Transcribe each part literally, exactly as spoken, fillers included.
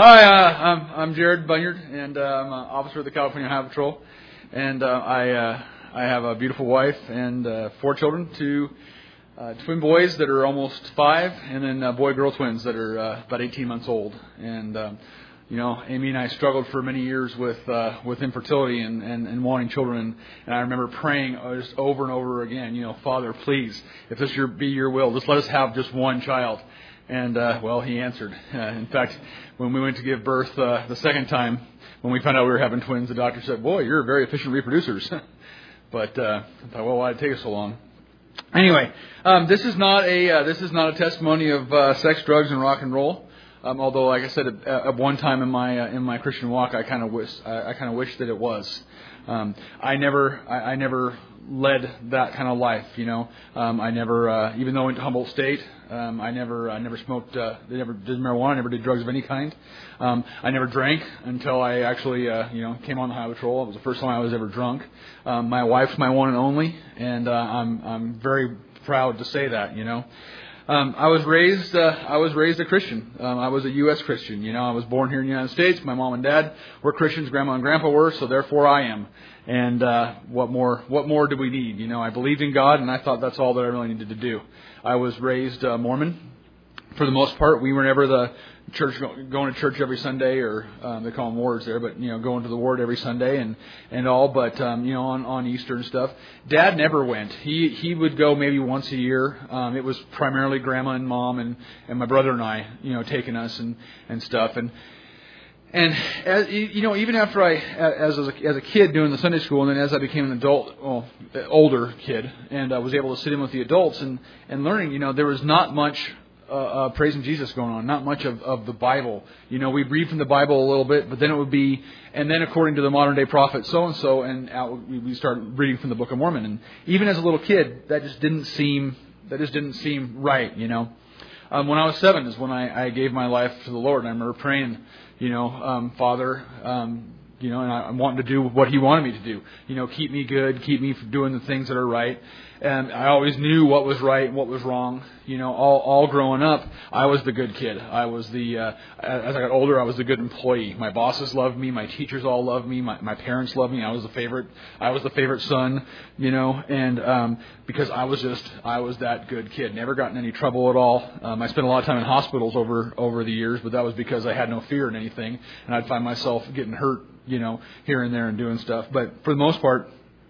Hi, uh, I'm, I'm Jared Bunyard, and uh, I'm an officer of the California Highway Patrol. And uh, I uh, I have a beautiful wife and uh, four children, two uh, twin boys that are almost five, and then uh, boy-girl twins that are uh, about eighteen months old. And um, you know, Amy and I struggled for many years with uh, with infertility and, and, and wanting children. And I remember praying just over and over again, you know, Father, please, if this your, be your will, just let us have just one child. And, uh, well, he answered. Uh, in fact, when we went to give birth uh, the second time, when we found out we were having twins, the doctor said, boy, you're very efficient reproducers. But uh, I thought, well, why did it take us so long? Anyway, um, this is not a uh, this is not a testimony of uh, sex, drugs, and rock and roll. Um, although, like I said, at, at one time in my uh, in my Christian walk, I kind of wish I, I kind of wish that it was. Um, I never I, I never led that kind of life. You know, um, I never uh, even though I went to Humboldt State, um, I never I never smoked. Uh, I never did marijuana. I never did drugs of any kind. Um, I never drank until I actually uh, you know came on the Highway Patrol. It was the first time I was ever drunk. Um, my wife's my one and only, and uh, I'm I'm very proud to say that. You know. Um, I was raised. Uh, I was raised a Christian. Um, I was a U S Christian. You know, I was born here in the United States. My mom and dad were Christians. Grandma and Grandpa were, so therefore I am. And uh, what more? What more do we need? You know, I believed in God, and I thought that's all that I really needed to do. I was raised uh, Mormon. For the most part, we were never the church going to church every Sunday, or um, they call them wards there, but you know, going to the ward every Sunday and and all. But um, you know, on, on Easter and stuff, Dad never went. He he would go maybe once a year. Um, it was primarily Grandma and Mom and, and my brother and I, you know, taking us and, and stuff. And and as, you know, even after I as as a, as a kid doing the Sunday school, and then as I became an adult, well, older kid, and I was able to sit in with the adults and and learning, you know, there was not much. Uh, uh, praising Jesus going on, not much of, of the Bible. You know, we read from the Bible a little bit, but then it would be, and then according to the modern day prophet so and so, and out, we start reading from the Book of Mormon. And even as a little kid, that just didn't seem that just didn't seem right. You know, um, when I was seven is when I, I gave my life to the Lord, and I remember praying, you know, um, Father. Um, You know, and I'm wanting to do what He wanted me to do. You know, keep me good, keep me from doing the things that are right. And I always knew what was right and what was wrong. You know, all all growing up, I was the good kid. I was the, uh, as I got older, I was the good employee. My bosses loved me. My teachers all loved me. My, my parents loved me. I was the favorite. I was the favorite son, you know, and um, because I was just, I was that good kid. Never got in any trouble at all. Um, I spent a lot of time in hospitals over, over the years, but that was because I had no fear in anything. And I'd find myself getting hurt, you know, here and there and doing stuff. But for the most part,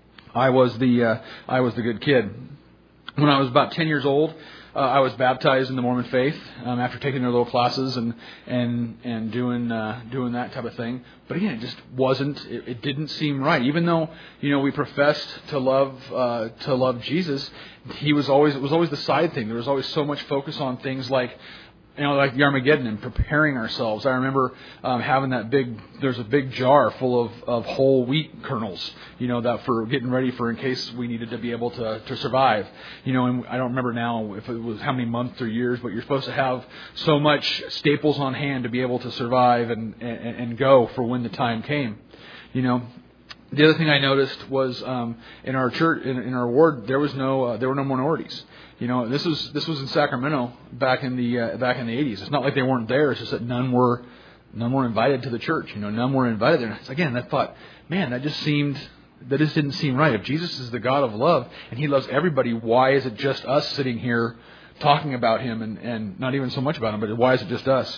I was the uh, I was the good kid. When I was about ten years old, uh, I was baptized in the Mormon faith um, after taking their little classes and and and doing uh, doing that type of thing. But again, it just wasn't. It, it didn't seem right. Even though you know we professed to love uh, to love Jesus, he was always it was always the side thing. There was always so much focus on things like. You know, like the Armageddon and preparing ourselves. I remember um, having that big, there's a big jar full of, of whole wheat kernels, you know, that for getting ready for in case we needed to be able to, to survive. You know, and I don't remember now if it was how many months or years, but you're supposed to have so much staples on hand to be able to survive and, and, and go for when the time came, you know. The other thing I noticed was um, in our church, in, in our ward, there was no, uh, there were no minorities. You know, this was this was in Sacramento back in the uh, back in the eighties. It's not like they weren't there. It's just that none were none were invited to the church. You know, none were invited there. And again, I thought, man, that just seemed that just didn't seem right. If Jesus is the God of love and He loves everybody, why is it just us sitting here talking about Him and, and not even so much about Him, but why is it just us?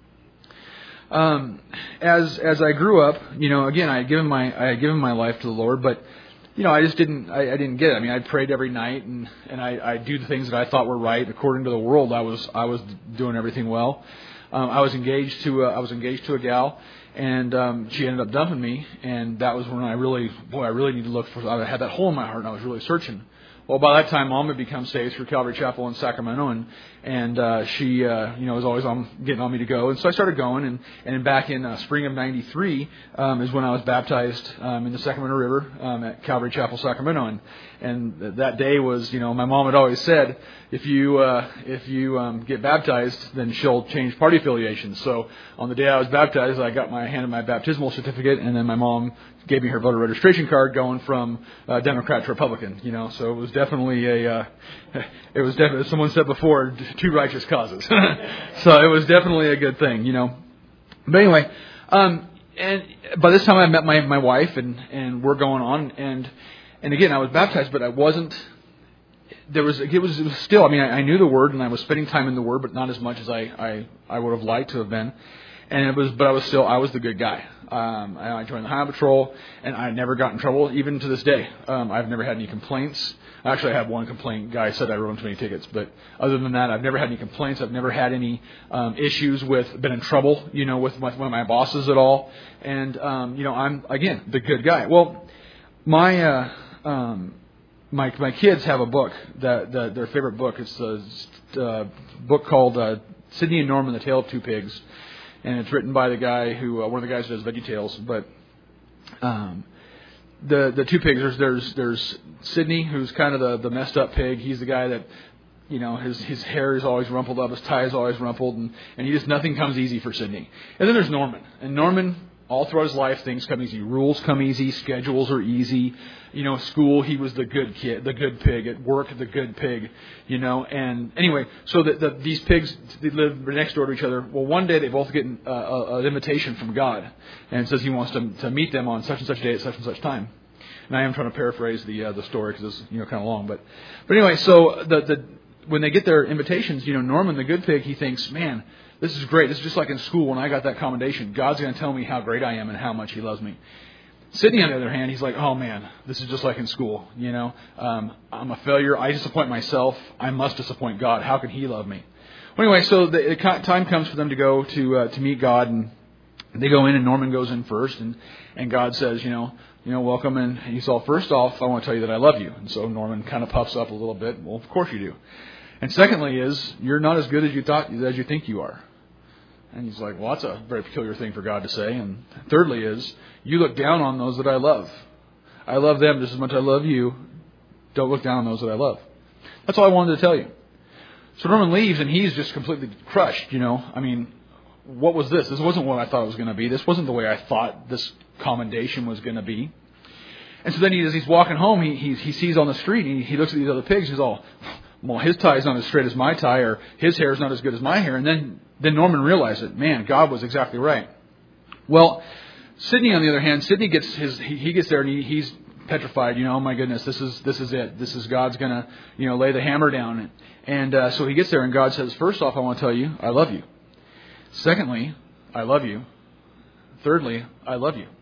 Um, as as I grew up, you know, again, I had given my I had given my life to the Lord, but you know, I just didn't, I, I didn't get it. I mean, I prayed every night and, and I, I do the things that I thought were right. According to the world, I was, I was doing everything well. Um, I was engaged to, a, I was engaged to a gal and, um, she ended up dumping me. And that was when I really, boy, I really need to look for, I had that hole in my heart and I was really searching. Well, by that time, Mom had become saved through Calvary Chapel in Sacramento, and and uh, she, uh, you know, was always on getting on me to go, and so I started going. And and back in uh, spring of ninety-three um, is when I was baptized um, in the Sacramento River um, at Calvary Chapel, Sacramento, and and that day was, you know, my mom had always said, if you uh, if you um, get baptized, then she'll change party affiliations. So on the day I was baptized, I got my handed my baptismal certificate, and then my mom gave me her voter registration card, going from uh, Democrat to Republican. You know, so it was definitely a uh, it was definitely, as someone said before, two righteous causes. So it was definitely a good thing. You know. But anyway, um, and by this time I met my, my wife, and, and we're going on. And and again, I was baptized, but I wasn't. There was it was, it was still. I mean, I, I knew the Word, and I was spending time in the Word, but not as much as I, I, I would have liked to have been. And it was, but I was still, I was the good guy. Um, I joined the Highway Patrol, and I never got in trouble, even to this day. Um, I've never had any complaints. Actually, I had one complaint. Guy said I wrote him too many tickets, but other than that, I've never had any complaints. I've never had any um, issues with, been in trouble, you know, with my, one of my bosses at all. And um, you know, I'm again the good guy. Well, my uh, um, my my kids have a book that, that their favorite book. It's a uh, book called uh, Sidney and Norman: The Tale of Two Pigs. And it's written by the guy who, uh, one of the guys who does VeggieTales. But um, the the two pigs, there's there's, there's Sidney, who's kind of the, the messed up pig. He's the guy that, you know, his his hair is always rumpled up, his tie is always rumpled, and, and he just, nothing comes easy for Sidney. And then there's Norman. And Norman, all throughout his life, things come easy. Rules come easy. Schedules are easy. You know, school, he was the good kid, the good pig. At work, the good pig. You know, and anyway, so that the, these pigs, they live next door to each other. Well, one day they both get an, uh, uh, an invitation from God, and it says He wants to, to meet them on such and such day at such and such time. And I am trying to paraphrase the uh, the story because it's, you know, kind of long, but but anyway, so the the when they get their invitations, you know, Norman, the good pig, he thinks, man, this is great. This is just like in school when I got that commendation. God's going to tell me how great I am and how much He loves me. Sidney, on the other hand, he's like, oh, man, this is just like in school. You know, um, I'm a failure. I disappoint myself. I must disappoint God. How can He love me? Well, anyway, so the, the time comes for them to go to uh, to meet God, and they go in, and Norman goes in first, and, and God says, you know, you know, welcome. And he's all, first off, I want to tell you that I love you. And so Norman kind of puffs up a little bit. Well, of course you do. And secondly is, you're not as good as you thought, as you think you are. And he's like, well, that's a very peculiar thing for God to say. And thirdly is, you look down on those that I love. I love them just as much as I love you. Don't look down on those that I love. That's all I wanted to tell you. So Norman leaves, and he's just completely crushed, you know. I mean, what was this? This wasn't what I thought it was going to be. This wasn't the way I thought this commendation was going to be. And so then he, as he's walking home, he, he, he sees on the street, and he, he looks at these other pigs. He's all, well, his tie is not as straight as my tie, or his hair is not as good as my hair. And then, then Norman realized it. Man, God was exactly right. Well, Sidney, on the other hand, Sidney gets his, he, he gets there, and he, he's petrified. You know, oh my goodness, this is this is it. This is God's gonna, you know, lay the hammer down. And, and uh, so he gets there, and God says, first off, I want to tell you, I love you. Secondly, I love you. Thirdly, I love you.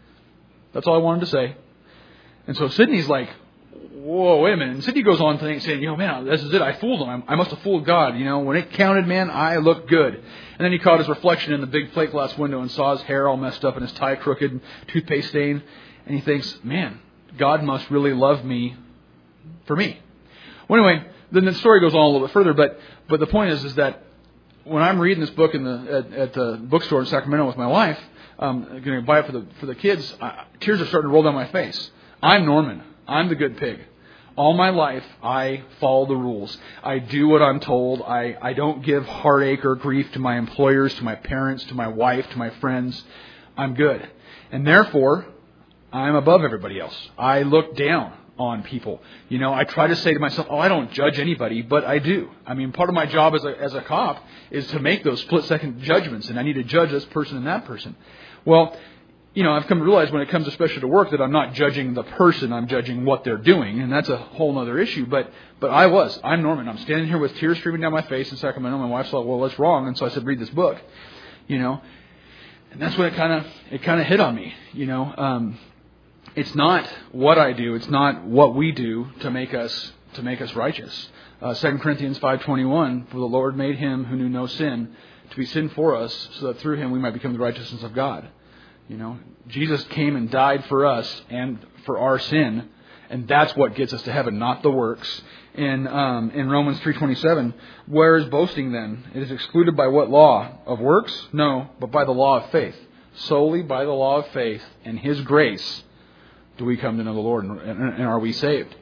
That's all I wanted to say. And so Sidney's like, whoa, wait a minute. And Sidney goes on saying, you know, man, this is it. I fooled him. I must have fooled God. You know, when it counted, man, I looked good. And then he caught his reflection in the big plate glass window and saw his hair all messed up and his tie crooked and toothpaste stained. And he thinks, man, God must really love me for me. Well, anyway, then the story goes on a little bit further. But but the point is, is that when I'm reading this book in the at, at the bookstore in Sacramento with my wife, um, going to buy it for the for the kids, uh, tears are starting to roll down my face. I'm Norman. I'm the good pig. All my life, I follow the rules. I do what I'm told. I, I don't give heartache or grief to my employers, to my parents, to my wife, to my friends. I'm good. And therefore, I'm above everybody else. I look down on people. You know, I try to say to myself, oh, I don't judge anybody, but I do. I mean, part of my job as a, as a cop is to make those split-second judgments, and I need to judge this person and that person. Well, you know, I've come to realize when it comes especially to work that I'm not judging the person, I'm judging what they're doing, and that's a whole other issue. But but I was. I'm Norman. I'm standing here with tears streaming down my face in Sacramento. My wife thought, well, what's wrong? And so I said, read this book. You know, and that's when it kind of it kind of hit on me. You know, um, it's not what I do, it's not what we do to make us to make us righteous. Uh, Second Corinthians five twenty-one, for the Lord made him who knew no sin to be sin for us, so that through him we might become the righteousness of God. You know, Jesus came and died for us and for our sin, and that's what gets us to heaven, not the works. In um, in Romans three twenty-seven, where is boasting then? It is excluded by what law? Of works? No, but by the law of faith. Solely by the law of faith and His grace do we come to know the Lord, and, and are we saved.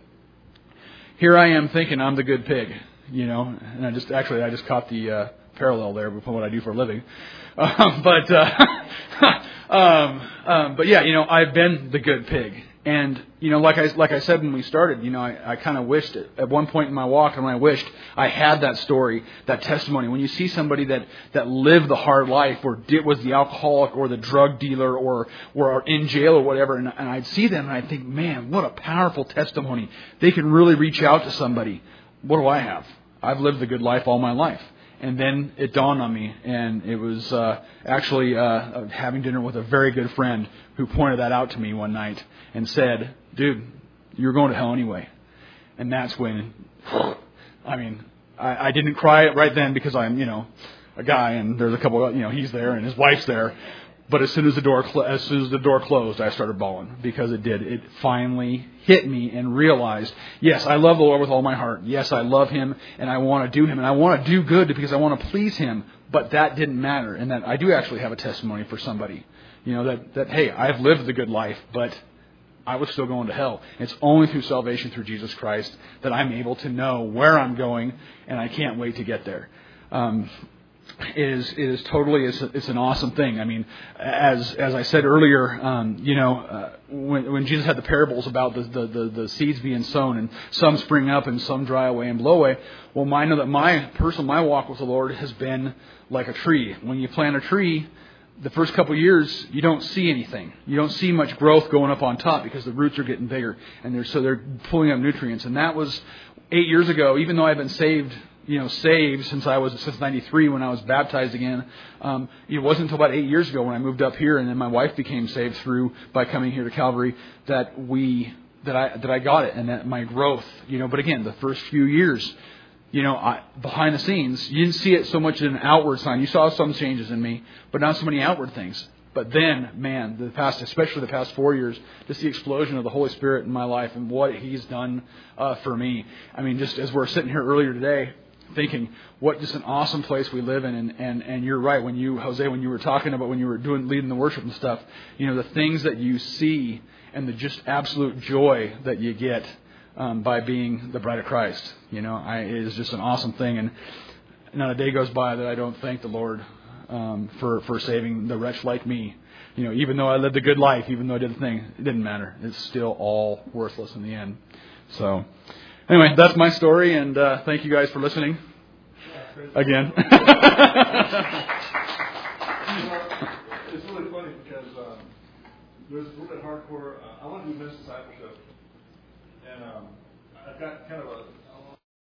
Here I am thinking I'm the good pig, you know, and I just actually I just caught the uh, parallel there with what I do for a living. Um, but uh, um, um, but yeah, you know, I've been the good pig, And, you know, like I, like I said when we started, you know, I, I kind of wished it, at one point in my walk, and I wished I had that story, that testimony. When you see somebody that, that lived the hard life, or did, was the alcoholic or the drug dealer or, or in jail or whatever, and, and I'd see them and I'd think, man, what a powerful testimony. They can really reach out to somebody. What do I have? I've lived the good life all my life. And then it dawned on me, and it was uh, actually uh, having dinner with a very good friend who pointed that out to me one night and said, dude, you're going to hell anyway. And that's when, I mean, I, I didn't cry right then because I'm, you know, a guy and there's a couple, of, you know, he's there and his wife's there. But as soon as the door cl- as soon as the door closed, I started bawling because it did. It finally hit me and realized, yes, I love the Lord with all my heart. Yes, I love Him and I want to do Him and I want to do good because I want to please Him. But that didn't matter, and that I do actually have a testimony for somebody, you know, that that hey, I've lived the good life, but I was still going to hell. It's only through salvation through Jesus Christ that I'm able to know where I'm going, and I can't wait to get there. Um, is is totally it's, it's an awesome thing. I mean, as as I said earlier, um, you know, uh, when when Jesus had the parables about the, the the the seeds being sown and some spring up and some dry away and blow away. Well, I know that my personal my walk with the Lord has been like a tree. When you plant a tree, the first couple of years you don't see anything. You don't see much growth going up on top because the roots are getting bigger and they're so they're pulling up nutrients. And that was eight years ago. Even though I've been saved. You know, saved since I was since ninety-three when I was baptized again. Um, it wasn't until about eight years ago when I moved up here, and then my wife became saved through by coming here to Calvary that we that I that I got it, and that my growth. You know, but again, the first few years, you know, I, behind the scenes, you didn't see it so much in an outward sign. You saw some changes in me, but not so many outward things. But then, man, the past, especially the past four years, just the explosion of the Holy Spirit in my life and what He's done uh, for me. I mean, just as we're sitting here earlier today. Thinking what just an awesome place we live in, and, and, and you're right when you Jose when you were talking about when you were doing leading the worship and stuff, you know, the things that you see and the just absolute joy that you get um, by being the bride of Christ, you know, I, it is just an awesome thing, and not a day goes by that I don't thank the Lord um, for for saving the wretch like me. You know, even though I lived a good life, even though I did the thing, it didn't matter. It's still all worthless in the end. So. Anyway, that's my story, and uh, thank you guys for listening. Again. You know, it's really funny because um, there's a little bit hardcore. Uh, I want to do men's discipleship, and um, I've got kind of a